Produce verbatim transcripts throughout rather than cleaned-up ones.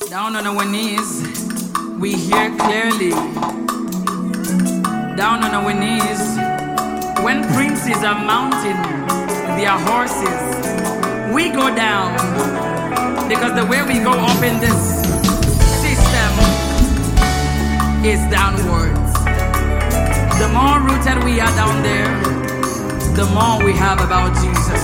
Down on our knees, we hear clearly. Down on our knees, when princes are mounting their horses, we go down, because the way we go up in this system is downwards. The more rooted we are down there, the more we have about Jesus.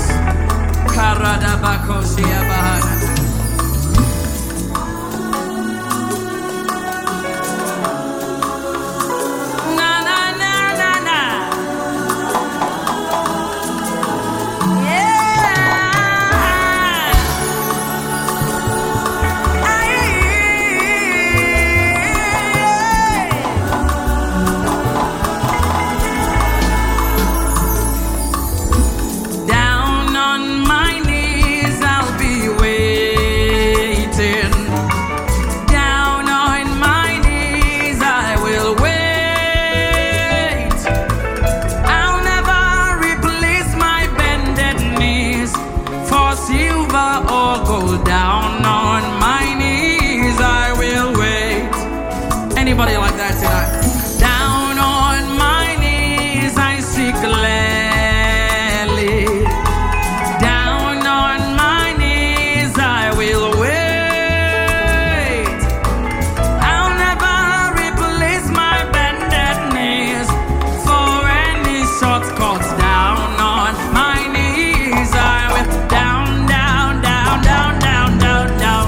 Anybody like that tonight? Down on my knees, I see clearly. Down on my knees, I will wait. I'll never replace my bended knees for any shortcuts. Down on my knees, I will. Down, down, down, down, down, down, down.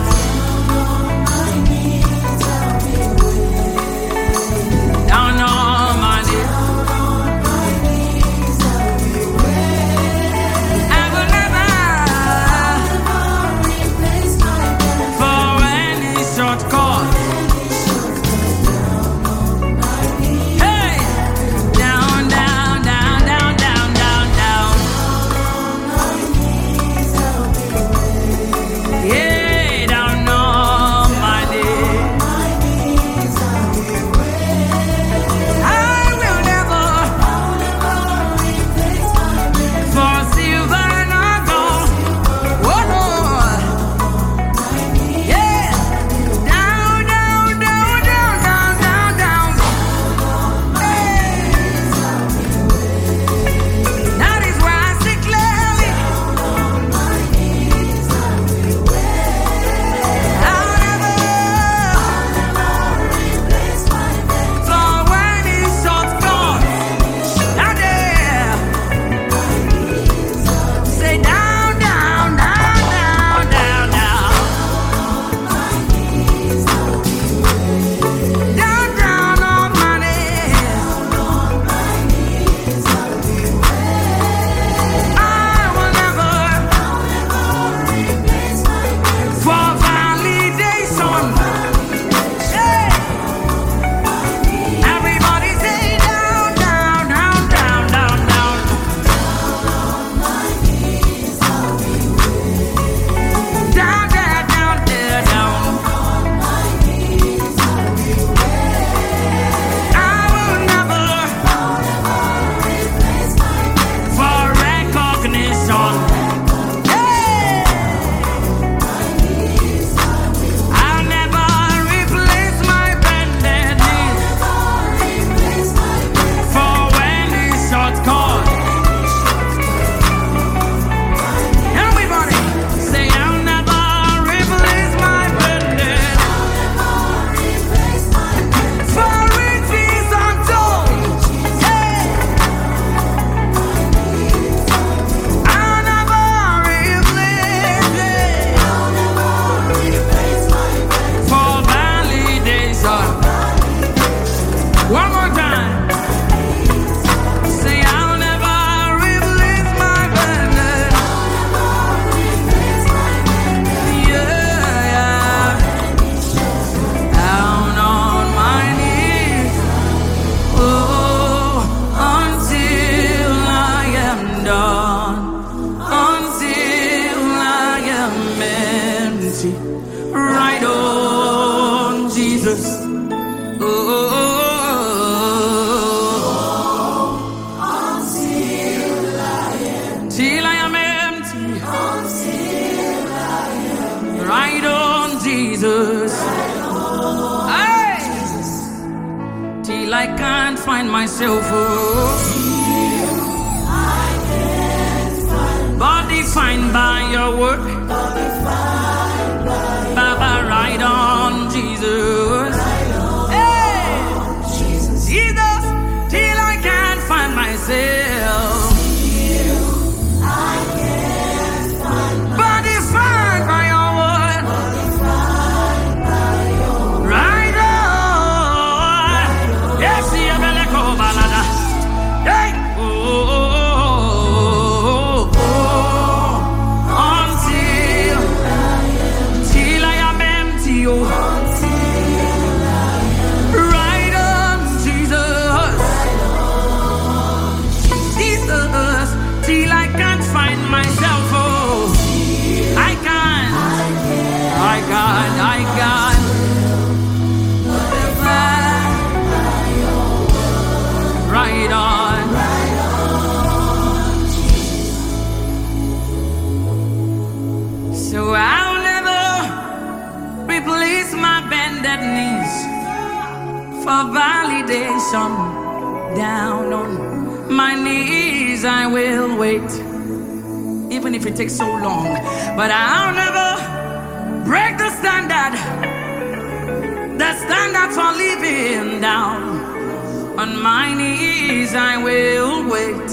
Right on, Jesus. Oh, oh, oh, oh. Until I am, till I am empty. Until I am empty. Right on, Jesus. Hey! Till I can't find myself. Oh. But defined by your work. Baba, ride on Jesus. Hey! Jesus, till I can't find myself. But defined by your word. Ride on. Yes, you better go, balada. Hey! Oh. God, I got right on. So I'll never replace my bended knees for validation. Down on my knees I will wait, even if it takes so long. But I'll never break the standard, the standard for living down. On my knees I will wait.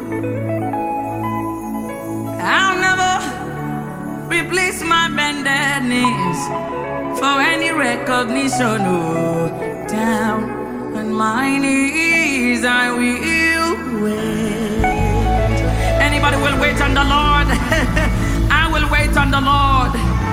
I'll never replace my bended knees for any recognition. Oh, down on my knees I will wait. Anybody will wait on the Lord? I will wait on the Lord.